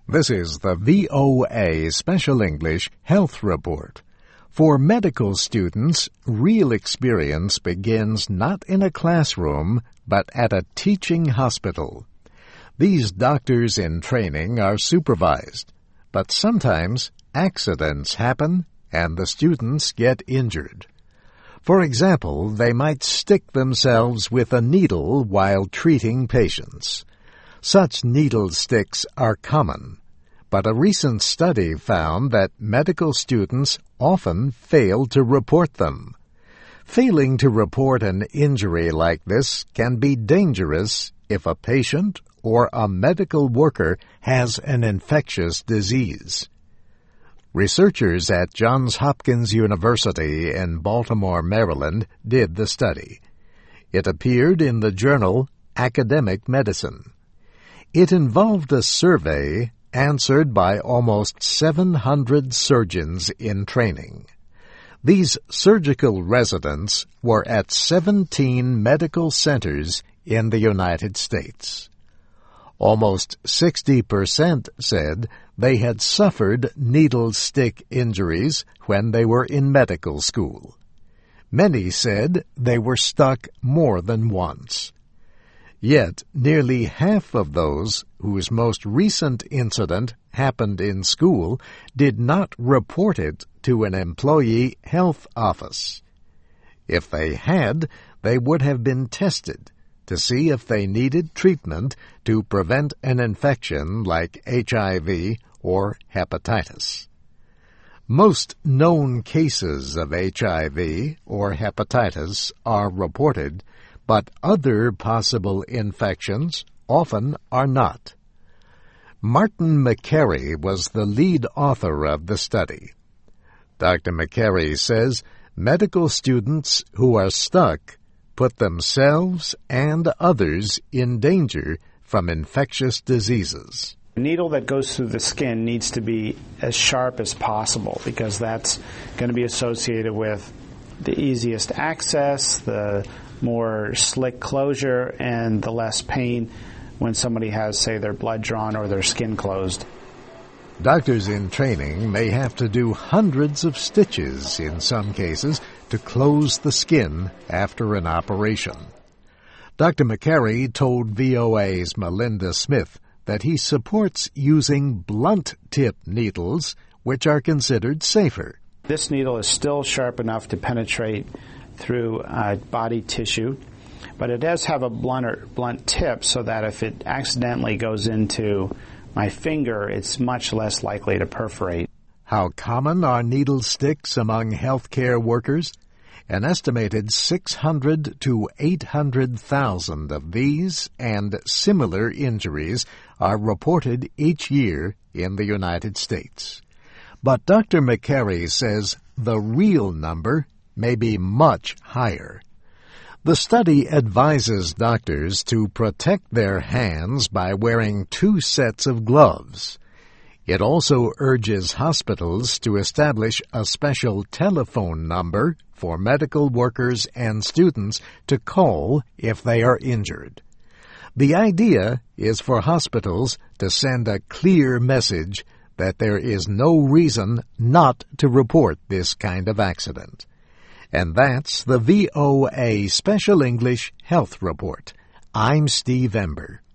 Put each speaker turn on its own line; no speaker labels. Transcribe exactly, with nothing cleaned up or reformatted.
This is the V O A Special English Health Report. For medical students, real experience begins not in a classroom, but at a teaching hospital. These doctors in training are supervised, but sometimes accidents happen and the students get injured. For example, they might stick themselves with a needle while treating patients. Such needle sticks are common, but a recent study found that medical students often fail to report them. Failing to report an injury like this can be dangerous if a patient or a medical worker has an infectious disease. Researchers at Johns Hopkins University in Baltimore, Maryland, did the study. It appeared in the journal Academic Medicine. It involved a survey answered by almost seven hundred surgeons in training. These surgical residents were at seventeen medical centers in the United States. Almost sixty percent said they had suffered needle stick injuries when they were in medical school. Many said they were stuck more than once. Yet, nearly half of those whose most recent incident happened in school did not report it to an employee health office. If they had, they would have been tested to see if they needed treatment to prevent an infection like H I V or hepatitis. Most known cases of H I V or hepatitis are reported, but other possible infections often are not. Martin Makary was the lead author of the study. Doctor Makary says medical students who are stuck put themselves and others in danger from infectious diseases.
The needle that goes through the skin needs to be as sharp as possible because that's going to be associated with the easiest access, the more slick closure, and the less pain when somebody has, say, their blood drawn or their skin closed.
Doctors in training may have to do hundreds of stitches in some cases to close the skin after an operation. Doctor Makary told V O A's Melinda Smith that he supports using blunt-tip needles, which are considered safer.
This needle is still sharp enough to penetrate through uh, body tissue, but it does have a blunter, blunt tip so that if it accidentally goes into my finger, it's much less likely to perforate.
How common are needle sticks among healthcare workers? An estimated six hundred to eight hundred thousand of these and similar injuries are reported each year in the United States. But Doctor Makary says the real number may be much higher. The study advises doctors to protect their hands by wearing two sets of gloves. It also urges hospitals to establish a special telephone number for medical workers and students to call if they are injured. The idea is for hospitals to send a clear message that there is no reason not to report this kind of accident. And that's the V O A Special English Health Report. I'm Steve Ember.